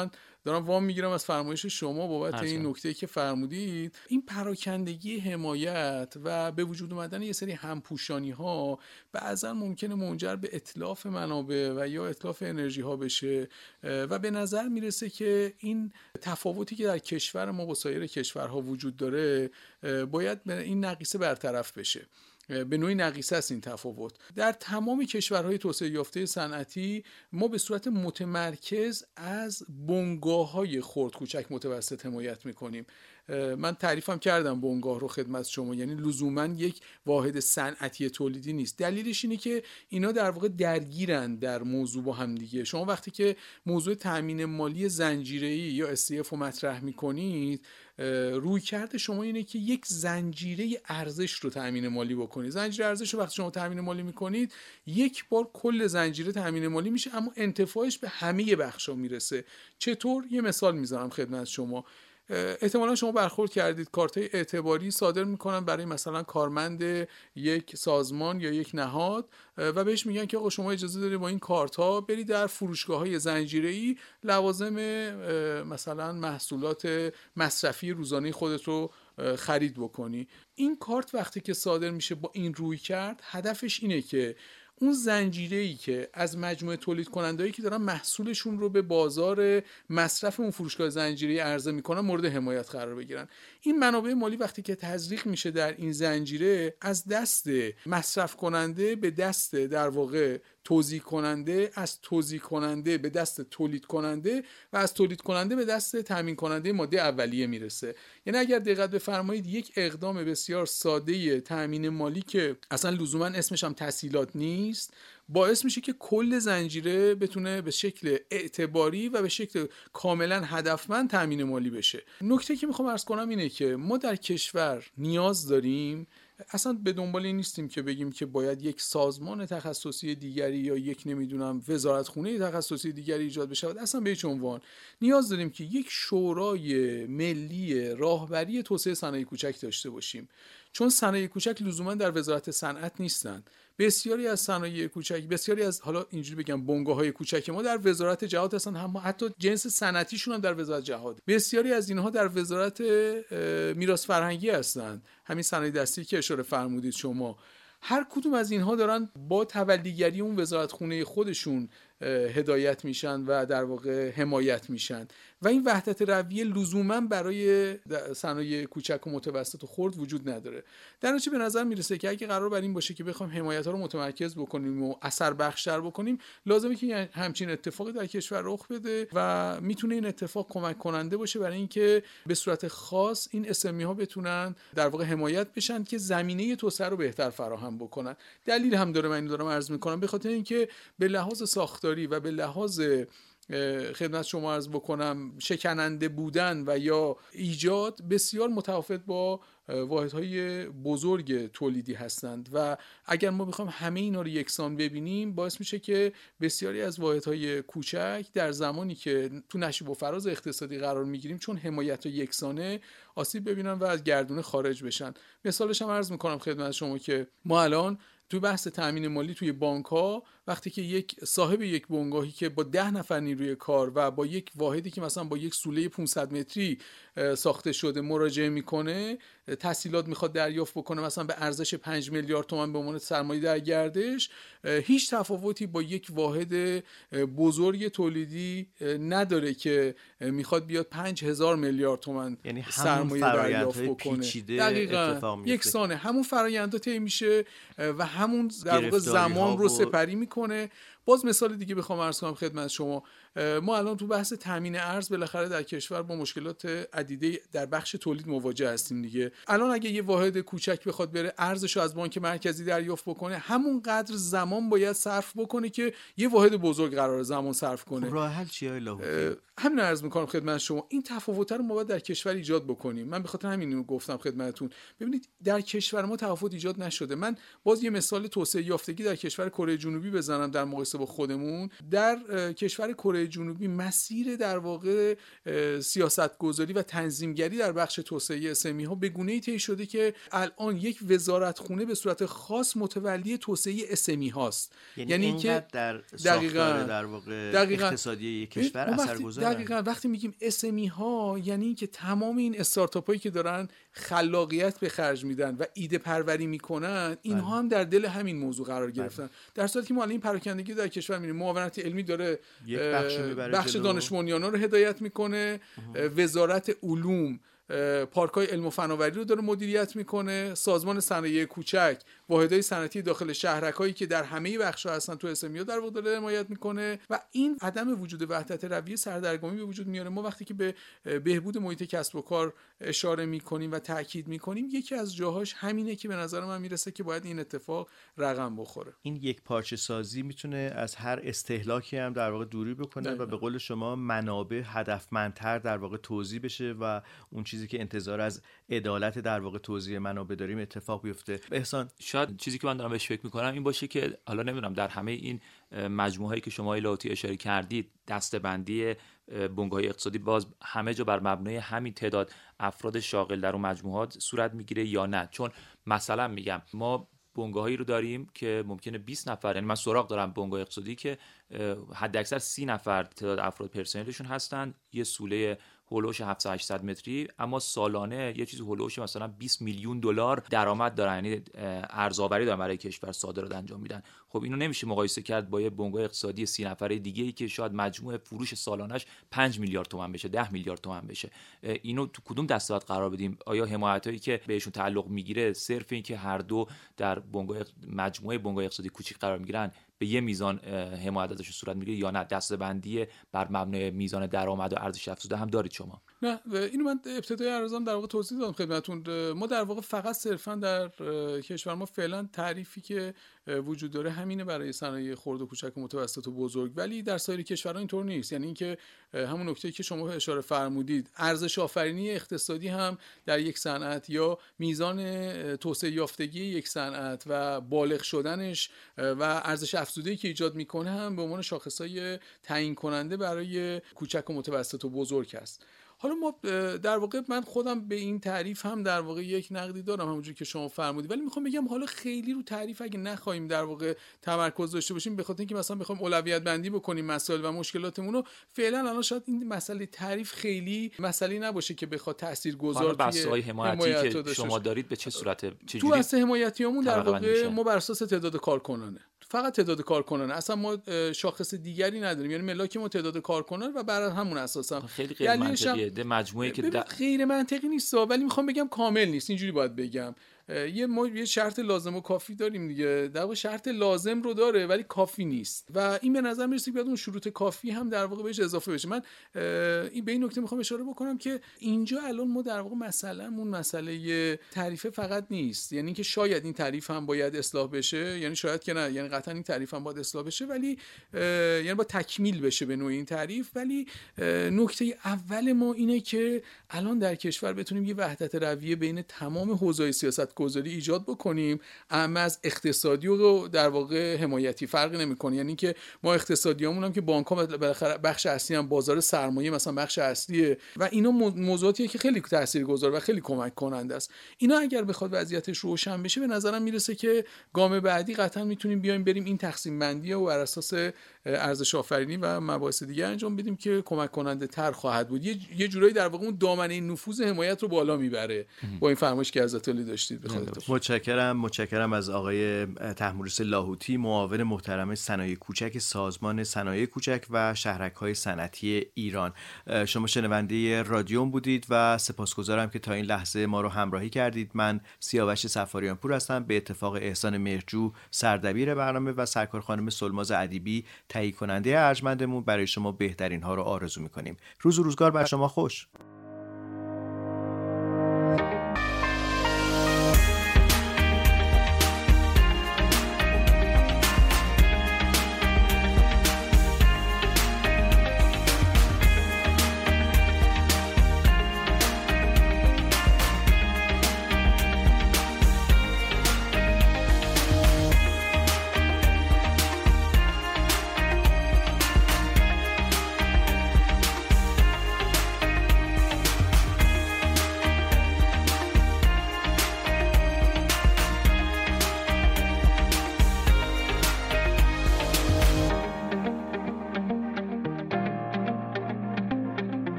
دارم وام میگیرم از فرمایش شما بابت این کنم. نکته که فرمودید. این پراکندگی حمایت و به وجود اومدن یه سری همپوشانی ها بعضا ممکنه منجر به اتلاف منابع و یا اتلاف انرژی ها بشه و به نظر میرسه که این تفاوتی که در کشور ما با سایر کشورها وجود داره باید این نقیصه برطرف بشه. به نوعی نقیصه است این تفاوت. در تمام کشورهای توسعه یافته صنعتی ما به صورت متمرکز از بنگاه‌های خرد کوچک متوسط حمایت می‌کنیم. من تعریفم کردم بنگاه رو خدمت شما، یعنی لزوما یک واحد صنعتی تولیدی نیست. دلیلش اینه که اینا در واقع درگیرن در موضوع با هم دیگه. شما وقتی که موضوع تامین مالی زنجیره‌ای یا SCF رو مطرح می‌کنید، رویکرد شما اینه که یک زنجیره ارزش رو تامین مالی بکنید. زنجیره ارزش رو وقتی شما تامین مالی می‌کنید، یک بار کل زنجیره تامین مالی میشه، اما انتفاعش به همه بخشا میرسه. چطور؟ یه مثال میذارم خدمت شما. احتمالا شما برخورد کردید کارت‌های اعتباری صادر میکنن برای مثلا کارمند یک سازمان یا یک نهاد و بهش میگن که آقا شما اجازه دارید با این کارت‌ها برید در فروشگاه‌های زنجیره‌ای لوازم مثلا محصولات مصرفی روزانه خودت رو خرید بکنی. این کارت وقتی که صادر میشه با این رویکرد، هدفش اینه که اون زنجیره‌ای که از مجموعه تولید کنندهایی که دارن محصولشون رو به بازار مصرف اون فروشگاه زنجیره‌ای عرضه میکنن مورد حمایت قرار بگیرن. این منابع مالی وقتی که تزریق میشه در این زنجیره، از دست مصرف کننده به دست در واقع توزیع کننده، از توزیع کننده به دست تولید کننده و از تولید کننده به دست تامین کننده ماده اولیه میرسه. یعنی اگر دقت بفرمایید، یک اقدام بسیار ساده تامین مالی که اصلا لزوما اسمش هم تسهیلات نیست، باعث میشه که کل زنجیره بتونه به شکل اعتباری و به شکل کاملا هدفمند تامین مالی بشه. نکته که میخوام عرض کنم اینه که ما در کشور نیاز داریم، اصلا به دنبال این نیستیم که بگیم که باید یک سازمان تخصصی دیگری یا یک نمیدونم وزارتخونه تخصصی دیگری ایجاد بشه. اصلا به هیچ عنوان نیاز داریم که یک شورای ملی راهبری توسعه صنایع کوچک داشته باشیم، چون صنایع کوچک لزوما در وزارت صنعت نیستن. بسیاری از صنایع کوچک، بسیاری از حالا اینجوری بگم بنگاه‌های کوچک ما در وزارت جهاد هستن، هم حتی جنس صنعتیشون هم در وزارت جهاد. بسیاری از اینها در وزارت میراث فرهنگی هستن، همین صنایع دستی که اشاره فرمودید شما. هر کدوم از اینها دارن با تولیگری اون وزارتخونه خودشون هدایت میشن و در واقع حمایت میشن و این وحدت رویه لزوما برای صنایع کوچک و متوسط و خرد وجود نداره. در نتیجه به نظر میرسه که اگه قرار بر این باشه که بخوایم حمایت ها رو متمرکز بکنیم و اثر بخشتر بکنیم، لازمه که همچین اتفاقی در کشور رخ بده و میتونه این اتفاق کمک کننده باشه برای اینکه به صورت خاص این اسمی ها بتونن در واقع حمایت بشن که زمینه توسعه رو بهتر فراهم بکنن. دلیل هم داره، من اینو دارم عرض میکنم، به خاطر اینکه به لحاظ ساختاری و به لحاظ خدمت شما عرض بکنم شکننده بودن و یا ایجاد بسیار متفاوت با واحدهای بزرگ تولیدی هستند و اگر ما بخوایم همه اینا رو یکسان ببینیم، باعث میشه که بسیاری از واحدهای کوچک در زمانی که تو نشیب و فراز اقتصادی قرار میگیریم، چون حمایت یکسانه، آسیب ببینن و از گردونه خارج بشن. مثالش هم عرض میکنم خدمت شما که ما الان تو بحث تامین مالی توی بانک‌ها وقتی که یک صاحب یک بنگاهی که با 10 نفر نیروی کار و با یک واحدی که مثلا با یک سوله 500 متری ساخته شده مراجعه میکنه، تسهیلات میخواد دریافت بکنه مثلا به ارزش 5 میلیارد تومان به عنوان سرمایه در گردش، هیچ تفاوتی با یک واحد بزرگ تولیدی نداره که میخواد بیاد 5000 میلیارد تومان یعنی سرمایه دریافت بکنه. دقیقاً یکسانه همون فرآیندها طی میشه و همون در واقع زمان رو سپری میکنه. باز مثال دیگه بخوام عرض کنم خدمت شما، ما الان تو بحث تامین ارز بالاخره در کشور با مشکلات عدیده در بخش تولید مواجه هستیم دیگه. الان اگه یه واحد کوچک بخواد بره ارزشو از بانک مرکزی دریافت بکنه، همون قدر زمان باید صرف بکنه که یه واحد بزرگ قرار زمان صرف کنه. راه حل چیه الهی؟ همین عرض میکنم خدمت شما، این تفاوت رو ما باید در کشور ایجاد بکنیم. من به خاطر همین گفتم خدمتتون، ببینید در کشور ما تفاوت ایجاد نشده. من باز یه مثال توسعه یافتگی در کشور کره جنوبی بزنم در مقایسه با خودمون، در کشور کره جنوبی مسیر در واقع سیاستگذاری و تنظیمگری در بخش توسعه اسمی ها به گونه‌ای طی شده که الان یک وزارتخونه به صورت خاص متولی توسعه اسمی هاست. یعنی که در ساختار در واقع اقتصادی یک کشور اثرگذاره. دقیقاً وقتی میگیم اسمی ها یعنی که تمام این استارتاپ هایی که دارن خلاقیت به خرج میدن و ایده پروری میکنن، اینها هم در دل همین موضوع قرار گرفتن. در صورتی که ما الان این پراکندگی در کشور میبینیم، معاونت علمی داره بخش دانش بنیانا رو هدایت میکنه، وزارت علوم پارک‌های علم و فناوری رو داره مدیریت میکنه، سازمان صنایع کوچک واحدهای صنعتی داخل شهرک‌هایی که در همه بخش‌ها هستن تو اسمی‌ها در واقع داره حمایت میکنه و این عدم وجود وحدت رویه سردرگمی به وجود میاره. ما وقتی که به بهبود محیط کسب و کار اشاره میکنیم و تاکید میکنیم، یکی از جاهاش همینه که به نظر من میرسه که باید این اتفاق رقم بخوره. این یک پارچه سازی میتونه از هر استهلاکی هم در واقع دوری بکنه و به قول شما منابع هدفمندتر در واقع توزیع بشه و اون چیزی که انتظار از عدالت در واقع توزیع منابع داریم اتفاق بیفته. احسان، شاید چیزی که من دارم بهش فکر میکنم این باشه که حالا نمیدونم در همه این مجموعه‌ای که شما لاتی اشاره کردید، دسته‌بندی بنگاه‌های اقتصادی باز همه جا بر مبنای همین تعداد افراد شاغل در اون مجموعات صورت میگیره یا نه؟ چون مثلا میگم ما بنگاهایی رو داریم که ممکنه 20 نفر، یعنی من سراغ دارم بنگاه اقتصادی که حد اکثر 30 نفر تعداد افراد پرسنلشون هستن، یه سوله هولوش 700-800 متری، اما سالانه یه چیز هولوش مثلا 20 میلیون دلار درآمد دارن، یعنی ارزآوری دارن برای کشور، صادرات انجام میدن. خب اینو نمیشه مقایسه کرد با یه بنگاه اقتصادی 30 نفره دیگه ای که شاید مجموع فروش سالانش 5 میلیارد تومان بشه، 10 میلیارد تومان بشه. اینو تو کدوم دسته‌بند قرار بدیم؟ آیا حمایتایی که بهشون تعلق میگیره صرف این که هر دو در مجموعه بنگاه اقتصادی کوچیک قرار میگیرن به یه میزان حمایت ازش صورت میگیره یا نه دسته‌بندی بر مبنای میزان درآمد و ارزش افزوده هم دارید شما؟ نه، اینو من ابتدای عرضم در واقع توضیح دادم خدمتتون. ما در واقع فقط صرفا در کشور ما فعلا تعریفی که وجود داره همینه برای صنایع خرد و کوچک و متوسط و بزرگ، ولی در سایر کشورها اینطور نیست. یعنی اینکه همون نکته‌ای که شما اشاره فرمودید، ارزش آفرینی اقتصادی هم در یک صنعت یا میزان توسعه یافتگی یک صنعت و بالغ شدنش و ارزش افزوده‌ای که ایجاد میکنه هم به عنوان شاخصهای تعیین کننده برای کوچک و متوسط و بزرگ است. حالا ما در واقع من خودم به این تعریف هم در واقع یک نقدی دارم همونجوری که شما فرمودید، ولی میخوام بگم حالا خیلی رو تعریف اگه نخوایم در واقع تمرکز داشته باشیم، به خاطر اینکه مثلا بخوایم اولویت بندی بکنیم مسائل و مشکلاتمون رو، فعلا الان شاید این مسئله تعریف خیلی مسئله نباشه که بخواد تاثیرگذار توی بحث‌های حمایتی که شما دارید به چه صورت چجوری تو اصل حمایتیامون در واقع ما بر اساس تعداد کارکنانه، فقط تعداد کارکنانه، اصلا ما شاخص دیگری نداریم، یعنی ملاک ما تعداد کارکنان و بر همون اساسا. خیلی غیر منطقیه ده مجموعه که غیر منطقی نیست، ولی میخوام بگم کامل نیست، اینجوری باید بگم. یه شرط لازم و کافی داریم دیگه، در واقع شرط لازم رو داره ولی کافی نیست و این به نظر میرسه که باید اون شروط کافی هم در واقع بهش اضافه بشه. من این به این نکته میخوام اشاره بکنم که اینجا الان ما در واقع مسئله تعریف فقط نیست، یعنی که شاید این تعریف هم باید اصلاح بشه، یعنی شاید که نه، یعنی قطعا این تعریف هم باید اصلاح بشه، ولی یعنی باید تکمیل بشه به نوعی این تعریف. ولی نکته اول ما اینه که الان در کشور بتونیم یه وحدت رویه بین تمام حوزه‌های سیاست گذاری ایجاد بکنیم، اما از اقتصادی و در واقع حمایتی فرقی نمی‌کنه. یعنی که ما اقتصادیامون هم که بانک‌ها بالاخره بخش اصلی هم بازار سرمایه مثلا بخش اصلیه و اینا موضوعاتیه که خیلی تاثیرگذار و خیلی کمک کننده است. اینا اگر بخواد وضعیتش روشن بشه، به نظرم میرسه که گام بعدی قطعا میتونیم بریم این تقسیم بندی و بر اساس ارزش آفرینی و مباحث دیگه انجام بدیم که کمک کننده تر خواهد بود. یه جورایی در واقع اون دامنه نفوذ حمایت رو بالا میبره با این فرمایش که از اطلاعی داشتید. متشکرم از آقای طهمورث لاهوتی، معاون محترم صنایع کوچک سازمان صنایع کوچک و شهرک‌های صنعتی ایران. شما شنونده رادیوم بودید و سپاسگزارم که تا این لحظه ما رو همراهی کردید. من سیاوش صفاریان پور هستم، به اتفاق احسان مهرجو سردبیر برنامه و سرکار خانم سلماز ادیبی تهیه کننده ارجمندمون برای شما بهترین ها رو آرزو می‌کنیم. روز و روزگار بر شما خوش.